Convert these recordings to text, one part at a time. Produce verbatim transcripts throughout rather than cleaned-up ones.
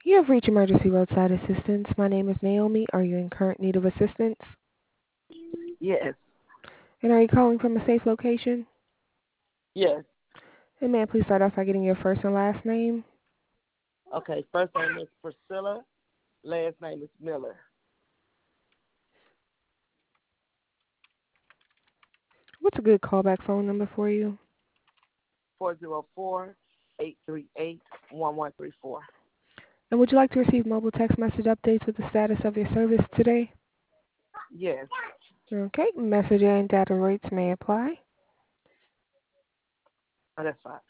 You have reached Emergency Roadside Assistance. My name is Naomi. Are you in current need of assistance? Yes, And are you calling from a safe location? yes. And may I please start off by getting your first and last name? Okay, first name is Priscilla, last name is Miller. What's a good callback phone number for you? Four zero four eight three eight one one three four. And would you like to receive mobile text message updates with the status of your service today? Yes. Okay, message and data rates may apply. Oh, that's fine.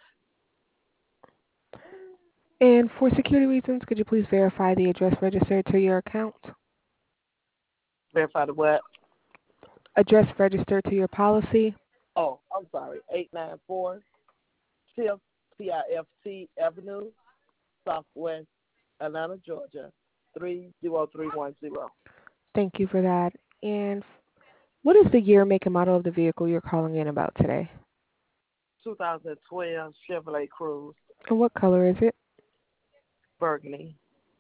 And for security reasons, could you please verify the address registered to your account? Verify the what? Address registered to your policy? Oh, I'm sorry. Eight nine four Tift T I F T Avenue, Southwest Atlanta, Georgia, three zero three one zero. Thank you for that. And what is the year, make, and model of the vehicle you're calling in about today? Two thousand twelve Chevrolet Cruze, And what color is it? Burgundy.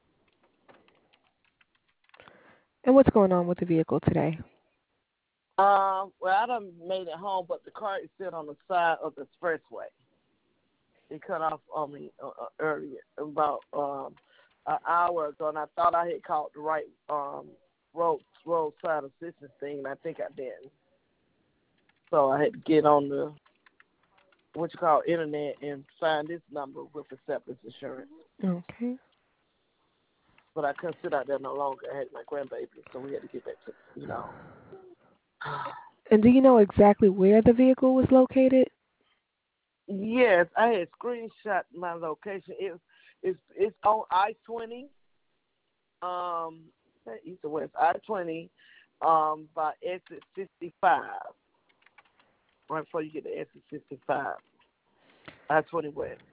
And what's going on with the vehicle today? Um, well, I done made it home, but the car is still on the side of the expressway. It cut off on me uh, uh, earlier, about um, an hour ago, and I thought I had called the right um, road roadside assistance thing, and I think I didn't. So I had to get on the what you call internet and find this number with acceptance insurance. Okay. But I couldn't sit out there no longer. I had my grandbaby, so we had to get back to you know. And do you know exactly where the vehicle was located? Yes, I had screenshot my location. It, it's it's on I twenty, um, east or west I twenty, um, by exit sixty five. Right before you get to exit sixty five, I twenty west.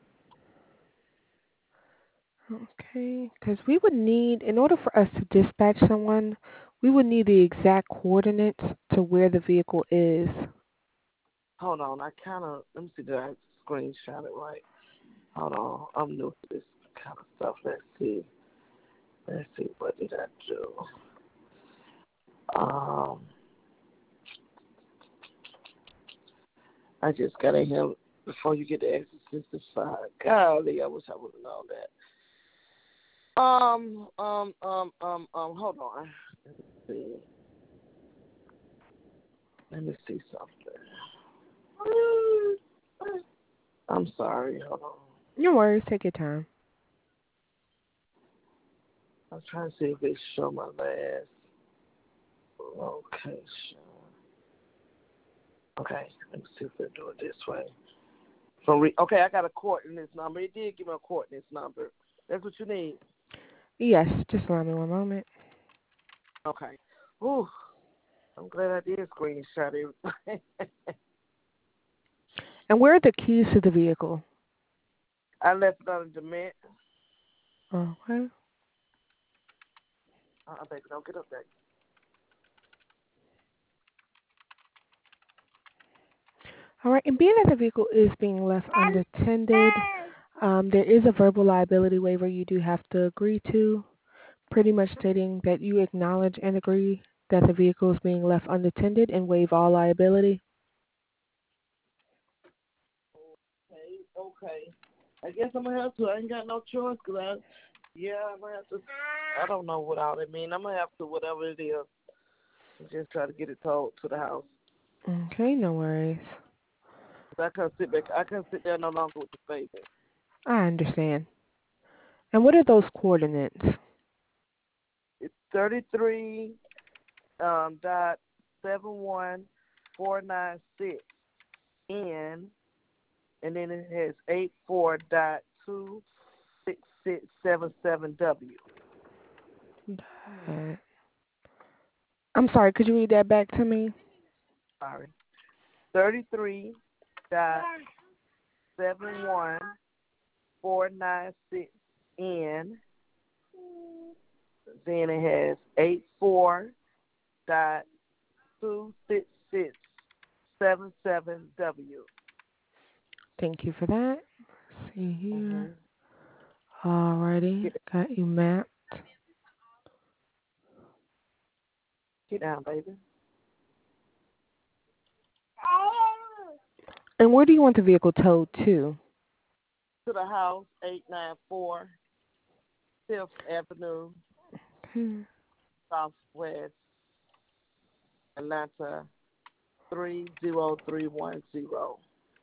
Okay, because we would need, in order for us to dispatch someone, we would need the exact coordinates to where the vehicle is. Hold on, I kind of let me see that I screenshot it right. Hold on, I'm new to this kind of stuff. Let's see. Let's see what did I do. Um, I just got in here before you get to exit sixty five. Golly, I wish I would have known that. Um, um, um, um, um, hold on. Let's see. Let me see something. I'm sorry, hold on. No worries, take your time. I'm trying to see if it show my last location. Okay, let me see if they do it this way. From re- okay, I got a coordinates number. It did give me a coordinates number. That's what you need. Yes, just allow me one moment. Okay. Ooh, I'm glad I did screenshot everything. And where are the keys to the vehicle? I left it on the dement. Okay. Uh, baby, don't get up there. All right, and being that the vehicle is being left unattended, um, there is a verbal liability waiver you do have to agree to, pretty much stating that you acknowledge and agree that the vehicle is being left unattended and waive all liability. Okay, okay. I guess I'm gonna have to. I ain't got no choice, cause I, yeah, I'm gonna have to. I don't know what all that mean. I'm gonna have to, whatever it is, just try to get it towed to the house. Okay, no worries. 'Cause I can't sit back. I can't sit there no longer with the baby. I understand. And what are those coordinates? It's thirty-three um, dot seven one four nine six N, and then it has eight four dot two six six seven seven W. Uh, I'm sorry, could you read that back to me? Sorry, thirty-three dot seven one four nine six N. Then it has eight four dot two six six seven seven W. Thank you for that. Let's see here. Mm-hmm. Alrighty, Get, got you mapped. get down, baby. And where do you want the vehicle towed to? To the house, eight ninety-four Fifth Avenue, Hmm. Southwest Atlanta, three zero three one zero.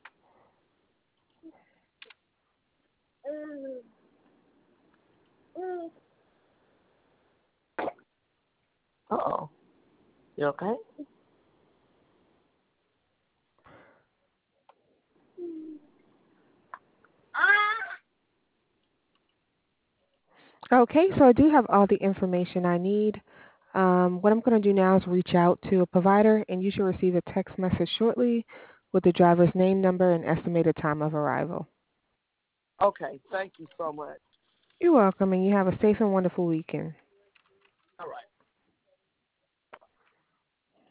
Uh-oh. You okay? Okay, so I do have all the information I need. Um, what I'm going to do now is reach out to a provider, and you should receive a text message shortly with the driver's name, number, and estimated time of arrival. Okay, thank you so much. You're welcome, and you have a safe and wonderful weekend.